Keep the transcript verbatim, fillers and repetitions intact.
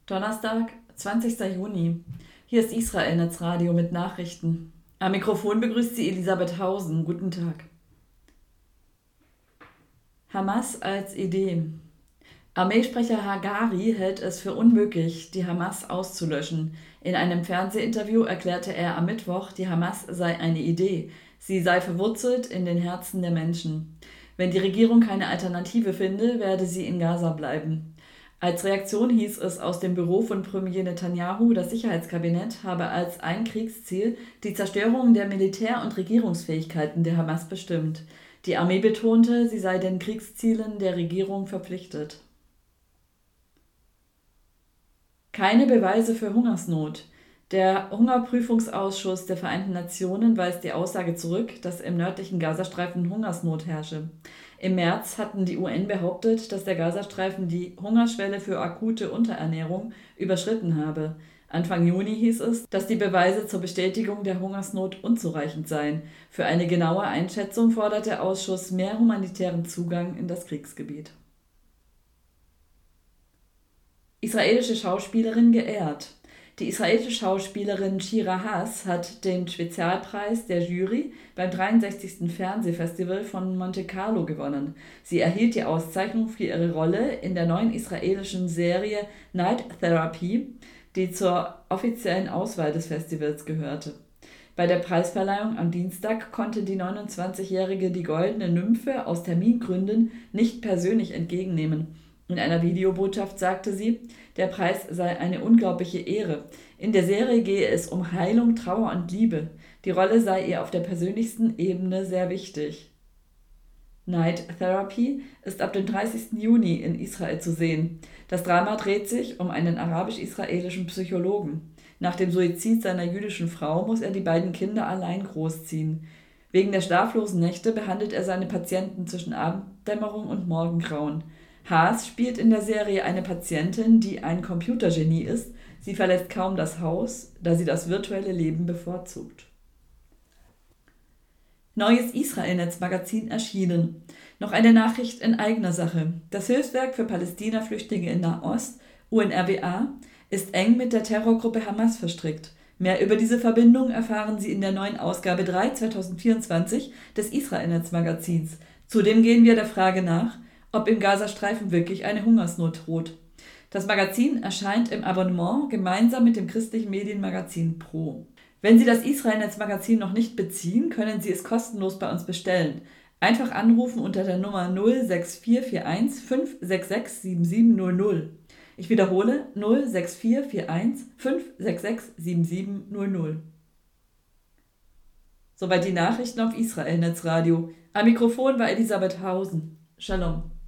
Donnerstag, zwanzigster Juni. Hier ist Israel Netzradio mit Nachrichten. Am Mikrofon begrüßt sie Elisabeth Hausen. Guten Tag. Hamas als Idee. Armeesprecher Hagari hält es für unmöglich, die Hamas auszulöschen. In einem Fernsehinterview erklärte er am Mittwoch, die Hamas sei eine Idee. Sie sei verwurzelt in den Herzen der Menschen. Wenn die Regierung keine Alternative finde, werde sie in Gaza bleiben. Als Reaktion hieß es aus dem Büro von Premier Netanyahu, das Sicherheitskabinett habe als ein Kriegsziel die Zerstörung der Militär- und Regierungsfähigkeiten der Hamas bestimmt. Die Armee betonte, sie sei den Kriegszielen der Regierung verpflichtet. Keine Beweise für Hungersnot. Der Hungerprüfungsausschuss der Vereinten Nationen weist die Aussage zurück, dass im nördlichen Gazastreifen Hungersnot herrsche. Im März hatten die U N behauptet, dass der Gazastreifen die Hungerschwelle für akute Unterernährung überschritten habe. Anfang Juni hieß es, dass die Beweise zur Bestätigung der Hungersnot unzureichend seien. Für eine genaue Einschätzung fordert der Ausschuss mehr humanitären Zugang in das Kriegsgebiet. Israelische Schauspielerin geehrt. Die israelische Schauspielerin Shira Haas hat den Spezialpreis der Jury beim dreiundsechzigsten Fernsehfestival von Monte Carlo gewonnen. Sie erhielt die Auszeichnung für ihre Rolle in der neuen israelischen Serie Night Therapy, die zur offiziellen Auswahl des Festivals gehörte. Bei der Preisverleihung am Dienstag konnte die neunundzwanzigjährige die Goldene Nymphe aus Termingründen nicht persönlich entgegennehmen. In einer Videobotschaft sagte sie, der Preis sei eine unglaubliche Ehre. In der Serie gehe es um Heilung, Trauer und Liebe. Die Rolle sei ihr auf der persönlichsten Ebene sehr wichtig. Night Therapy ist ab dem dreißigsten Juni in Israel zu sehen. Das Drama dreht sich um einen arabisch-israelischen Psychologen. Nach dem Suizid seiner jüdischen Frau muss er die beiden Kinder allein großziehen. Wegen der schlaflosen Nächte behandelt er seine Patienten zwischen Abenddämmerung und Morgengrauen. Haas spielt in der Serie eine Patientin, die ein Computergenie ist. Sie verlässt kaum das Haus, da sie das virtuelle Leben bevorzugt. Neues Israel-Netz-Magazin erschienen. Noch eine Nachricht in eigener Sache. Das Hilfswerk für Palästina-Flüchtlinge in Nahost, U N R W A, ist eng mit der Terrorgruppe Hamas verstrickt. Mehr über diese Verbindung erfahren Sie in der neuen Ausgabe drei zweitausendvierundzwanzig des Israel-Netz-Magazins. Zudem gehen wir der Frage nach, ob im Gazastreifen wirklich eine Hungersnot droht. Das Magazin erscheint im Abonnement gemeinsam mit dem christlichen Medienmagazin Pro. Wenn Sie das Israel-Netz-Magazin noch nicht beziehen, können Sie es kostenlos bei uns bestellen. Einfach anrufen unter der Nummer null sechs vier vier eins fünf sechs sechs sieben sieben null null. Ich wiederhole null sechs vier vier eins fünf sechs sechs sieben sieben null null. Soweit die Nachrichten auf Israel Netzradio. Am Mikrofon war Elisabeth Hausen. Shalom.